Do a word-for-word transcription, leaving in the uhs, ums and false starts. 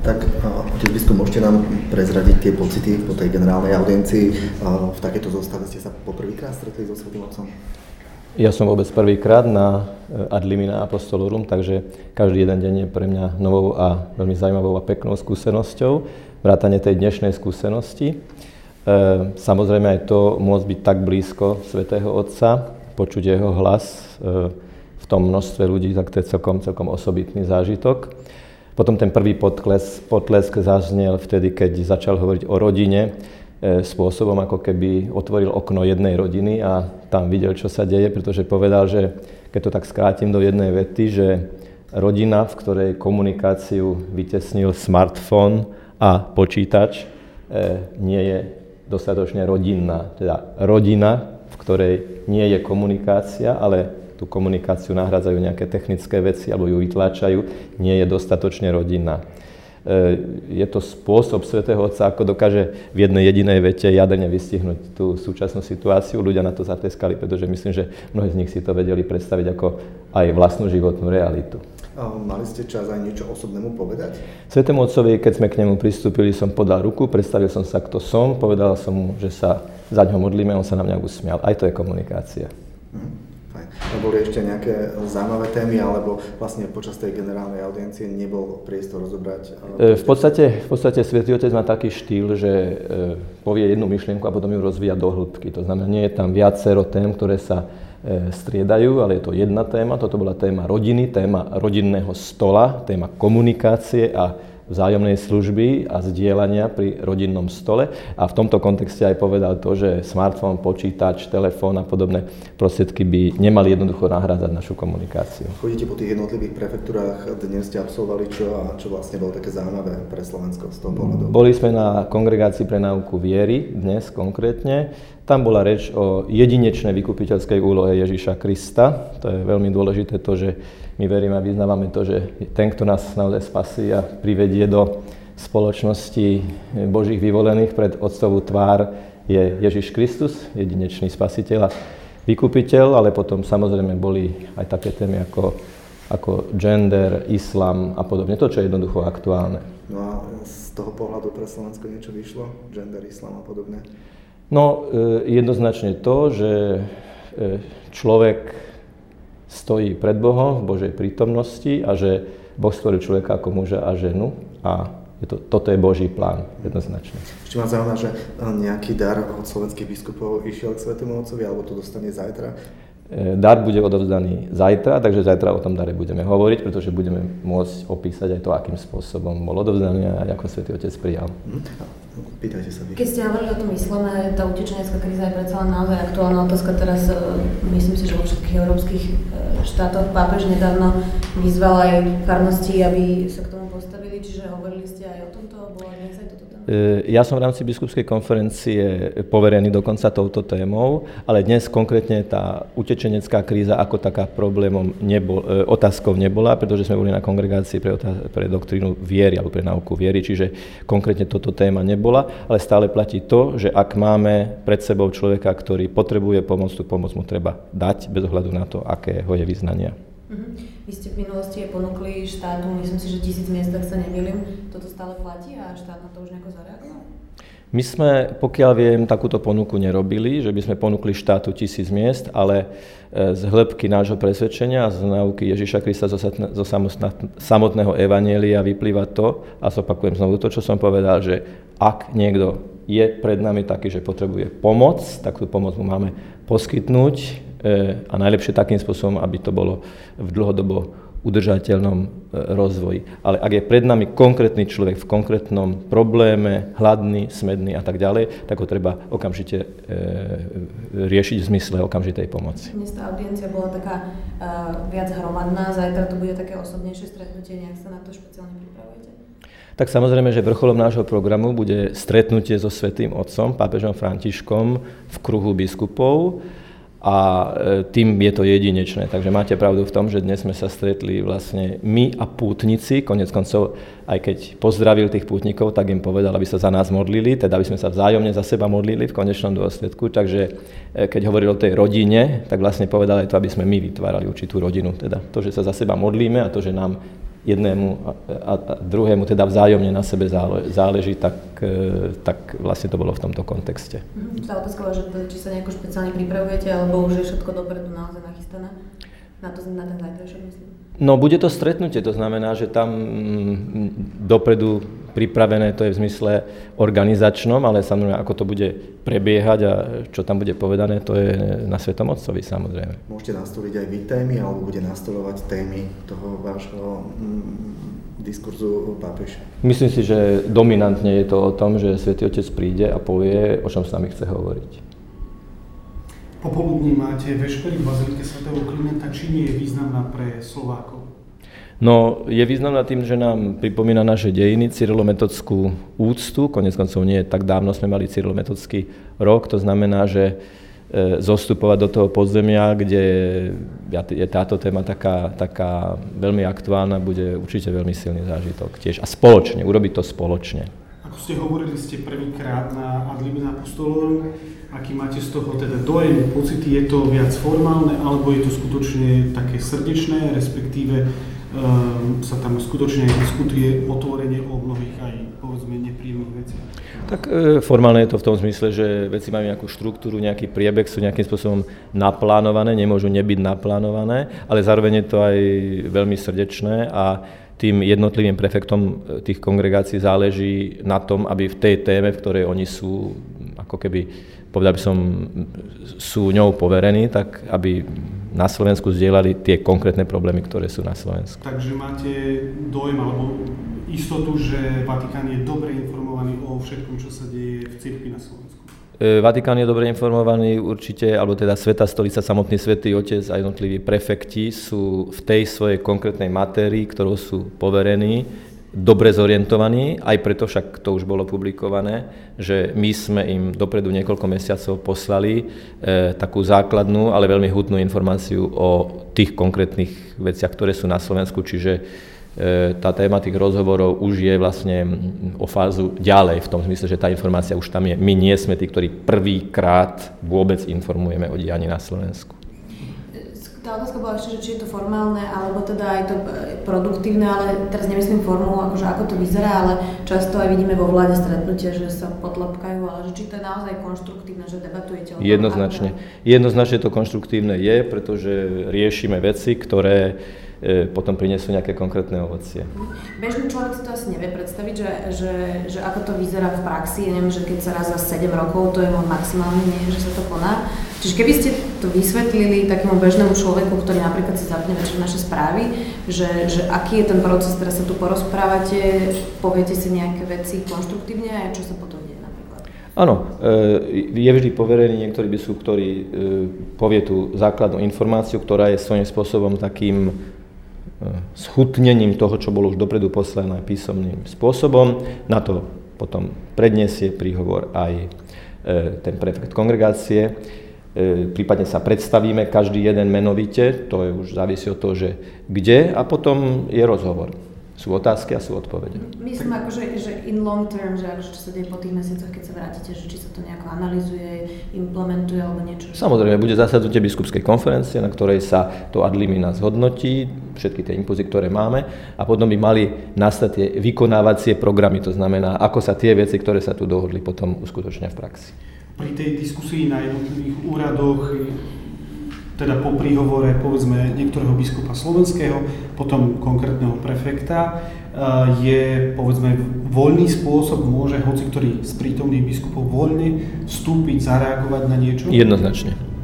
Tak, otec biskup, môžete nám prezradiť tie pocity po tej generálnej audiencii? V takejto zostave ste sa poprvýkrát stretli so Svätým Otcom? Ja som vôbec prvýkrát na Ad limina apostolorum, takže každý jeden deň je pre mňa novou a veľmi zaujímavou a peknou skúsenosťou, vrátane tej dnešnej skúsenosti. E, samozrejme aj to môcť byť tak blízko Svätého Otca, počuť jeho hlas e, v tom množstve ľudí, tak to je celkom, celkom osobitný zážitok. Potom ten prvý potlesk, potlesk zaznel vtedy, keď začal hovoriť o rodine, e, spôsobom, ako keby otvoril okno jednej rodiny a tam videl, čo sa deje, pretože povedal, že keď to tak skrátim do jednej vety, že rodina, v ktorej komunikáciu vytesnil smartfón a počítač, e, nie je dostatočne rodinná. Teda rodina, v ktorej nie je komunikácia, ale tú komunikáciu nahrádzajú nejaké technické veci alebo ju vytláčajú, nie je dostatočne rodinná. Je to spôsob Svätého Otca, ako dokáže v jednej jedinej vete jadrne vystihnúť tú súčasnú situáciu. Ľudia na to zatleskali, pretože myslím, že mnohí z nich si to vedeli predstaviť ako aj vlastnú životnú realitu. Mali ste čas aj niečo osobnému povedať? Svätému Otcovi, keď sme k nemu pristúpili, som podal ruku, predstavil som sa, kto som, povedal som mu, že sa za ňo modlíme, on sa na mňa usmial. Aj to je komunikácia. Mhm. Boli ešte nejaké zaujímavé témy, alebo vlastne počas tej generálnej audiencie nebol priestor rozobrať? V podstate, v podstate Svätý Otec má taký štýl, že povie jednu myšlienku a potom ju rozvíja do hĺbky. To znamená, nie je tam viacero tém, ktoré sa striedajú, ale je to jedna téma. Toto bola téma rodiny, téma rodinného stola, téma komunikácie a vzájomnej služby a zdieľania pri rodinnom stole. A v tomto kontexte aj povedal to, že smartfón, počítač, telefón a podobné prostriedky by nemali jednoducho nahrádzať našu komunikáciu. Chodíte po tých jednotlivých prefektúrách, dnes ste absolvovali čo a čo vlastne bolo také zaujímavé pre Slovensko z toho pohľadu? Boli sme na Kongregácii pre náuku viery, dnes konkrétne. Tam bola reč o jedinečnej vykupiteľskej úlohe Ježiša Krista. To je veľmi dôležité to, že my veríme a vyznávame to, že ten, kto nás naozaj spasí a privedie do spoločnosti Božích vyvolených pred Otcovú tvár, je Ježiš Kristus, jedinečný spasiteľ a vykupiteľ, ale potom samozrejme boli aj také témy ako, ako gender, islam a podobne. To, čo je jednoducho aktuálne. No a z toho pohľadu pre Slovensko niečo vyšlo? Gender, islam a podobne? No, jednoznačne to, že človek stojí pred Bohom v Božej prítomnosti a že Boh stvoril človeka ako muža a ženu a je to, toto je Boží plán, jednoznačne. Ešte ma zaujíma, že nejaký dar od slovenských biskupov išiel k Svätému Otcovi, alebo to dostane zajtra? Dar bude odovzdaný zajtra, takže zajtra o tom dare budeme hovoriť, pretože budeme môcť opísať aj to, akým spôsobom bol odovzdaný a ako Svätý Otec prijal. Pýtajte sa vy. Keď ste hovorili o tom islame, tá utečenecká kríza je predsa len naozaj aktuálna otázka. Teraz myslím si, že vo všetkých európskych štátoch pápež nedávno vyzval aj farnosti, aby sa k tomu postavili, čiže hovorili ste aj o tomto, bola dnes aj toto téma? Ja som v rámci biskupskej konferencie poverený dokonca touto témou, ale dnes konkrétne tá utečenecká kríza ako taká problémom nebol, otázkou nebola, pretože sme boli na kongregácii pre, pre doktrínu viery alebo pre náuku viery, čiže konkrétne toto téma nebola, ale stále platí to, že ak máme pred sebou človeka, ktorý potrebuje pomoc, tú pomoc mu treba dať bez ohľadu na to, akého je vyznania. Uh-huh. Vy ste v minulosti ponúkli štátu, myslím si, že tisíc miest, ak sa nemýlim. Toto stále platí a štát na to už nejako zareagoval? My sme, pokiaľ viem, takúto ponuku nerobili, že by sme ponúkli štátu tisíc miest, ale z hĺbky nášho presvedčenia a z náuky Ježiša Krista zo, zo samotného evanjelia vyplýva to, a zopakujem znovu to, čo som povedal, že ak niekto je pred nami taký, že potrebuje pomoc, tak tú pomoc mu máme poskytnúť a najlepšie takým spôsobom, aby to bolo v dlhodobo udržateľnom rozvoji. Ale ak je pred nami konkrétny človek v konkrétnom probléme, hladný, smedný a tak ďalej, tak ho treba okamžite e, riešiť v zmysle okamžitej pomoci. Dnes tá audiencia bola taká uh, viac hromadná, zajtra to bude také osobnejšie stretnutie, nejak sa na to špeciálne pripravujete? Tak samozrejme, že vrcholom nášho programu bude stretnutie so Svätým Otcom, pápežom Františkom v kruhu biskupov. A tým je to jedinečné. Takže máte pravdu v tom, že dnes sme sa stretli vlastne my a pútnici, konec koncov, aj keď pozdravil tých pútnikov, tak im povedal, aby sa za nás modlili, teda aby sme sa vzájomne za seba modlili v konečnom dôsledku. Takže keď hovoril o tej rodine, tak vlastne povedal aj to, aby sme my vytvárali určitú rodinu. Teda to, že sa za seba modlíme a to, že nám jednému a, a druhému teda vzájomne na sebe záleží, tak, tak vlastne to bolo v tomto kontexte. Tá otázka, že či sa nejako špeciálne pripravujete, alebo už je všetko dopredu naozaj nachystané? Na, to, na ten zajtrajšok, myslím. No, bude to stretnutie, to znamená, že tam dopredu pripravené, to je v zmysle organizačnom, ale samozrejme, ako to bude prebiehať a čo tam bude povedané, to je na Svetom Otcovi, samozrejme. Môžete nastoliť aj vy témy, alebo bude nastolovať témy toho vášho mm, diskurzu pápeža? Myslím si, že dominantne je to o tom, že Svätý Otec príde a povie, o čom s nami chce hovoriť. Popoludní máte vešpery v Bazilike svätého Klimenta. Či nie je významná pre Slovákov? No, je významná tým, že nám pripomína naše dejiny, cyrilometodskú úctu. Konec koncov nie tak dávno sme mali cyrilometodský rok. To znamená, že e, zostupovať do toho podzemia, kde je táto téma taká, taká veľmi aktuálna, bude určite veľmi silný zážitok tiež. A spoločne, urobiť to spoločne. Ako ste hovorili, ste prvýkrát na Ad Limina Apostolorum. Aký máte z toho teda dojem, pocity, je to viac formálne, alebo je to skutočne také srdečné, respektíve um, sa tam skutočne diskutuje otvorenie o mnohých aj, povedzme, nepríjemných veciach? Tak e, formálne je to v tom zmysle, že veci majú nejakú štruktúru, nejaký priebeh, sú nejakým spôsobom naplánované, nemôžu nebyť naplánované, ale zároveň je to aj veľmi srdečné a tým jednotlivým prefektom tých kongregácií záleží na tom, aby v tej téme, v ktorej oni sú, ako keby, povedal by som, sú ňou poverení, tak aby na Slovensku zdieľali tie konkrétne problémy, ktoré sú na Slovensku. Takže máte dojem alebo istotu, že Vatikán je dobre informovaný o všetkom, čo sa deje v cirkvi na Slovensku? Vatikán je dobre informovaný určite, alebo teda Svätá stolica, samotný Svätý Otec a jednotliví prefekti sú v tej svojej konkrétnej matérii, ktorou sú poverení, dobre zorientovaní, aj preto však to už bolo publikované, že my sme im dopredu niekoľko mesiacov poslali e, takú základnú, ale veľmi hutnú informáciu o tých konkrétnych veciach, ktoré sú na Slovensku, čiže e, tá téma tých rozhovorov už je vlastne o fázu ďalej, v tom zmysle, že tá informácia už tam je. My nie sme tí, ktorí prvýkrát vôbec informujeme o dianí na Slovensku. Tá otázka bola ešte, že či je to formálne, alebo teda aj to produktívne, ale teraz nemyslím formu, akože ako to vyzerá, ale často aj vidíme vo vláde stretnutia, že sa potlepkajú, ale že či to je naozaj konštruktívne, že debatujete o tom. Jednoznačne. Jednoznačne to konštruktívne je, pretože riešime veci, ktoré e, potom prinesú nejaké konkrétne ovocie. Bežný človek si to asi nevie predstaviť, že, že, že ako to vyzerá v praxi. Ja neviem, že keď sa raz za sedem rokov, to je maximálne nie, že sa to koná. Čiže keby ste to vysvetlili takému bežnému človeku, ktorý napríklad si zapne večer naše správy, že, že aký je ten proces, teraz sa tu porozprávate, poviete si nejaké veci konštruktívne a čo sa potom deje napríklad? Áno, je vždy poverený niektorý biskup, ktorý povie tú základnú informáciu, ktorá je svojím spôsobom takým schutnením toho, čo bolo už dopredu poslané písomným spôsobom. Na to potom predniesie príhovor aj ten prefekt kongregácie. Prípadne sa predstavíme každý jeden menovite, to je už závisí od toho, že kde, a potom je rozhovor. Sú otázky a sú odpovede. Myslím akože, že in long term, že akože čo sa deje po tých mesiacoch, keď sa vrátite, že či sa to nejako analyzuje, implementuje alebo niečo? Samozrejme, bude zasadnutie biskupskej konferencie, na ktorej sa to ad limina zhodnotí, všetky tie impulzy, ktoré máme, a potom by mali nastať tie vykonávacie programy, to znamená, ako sa tie veci, ktoré sa tu dohodli, potom uskutočnia v praxi. Pri tej diskusii na jednotlivých úradoch, teda po príhovore, povedzme, niektorého biskupa slovenského, potom konkrétneho prefekta, je, povedzme, voľný spôsob, môže hoci ktorý z prítomných biskupov voľne vstúpiť, zareagovať na niečo? Jednoznačne.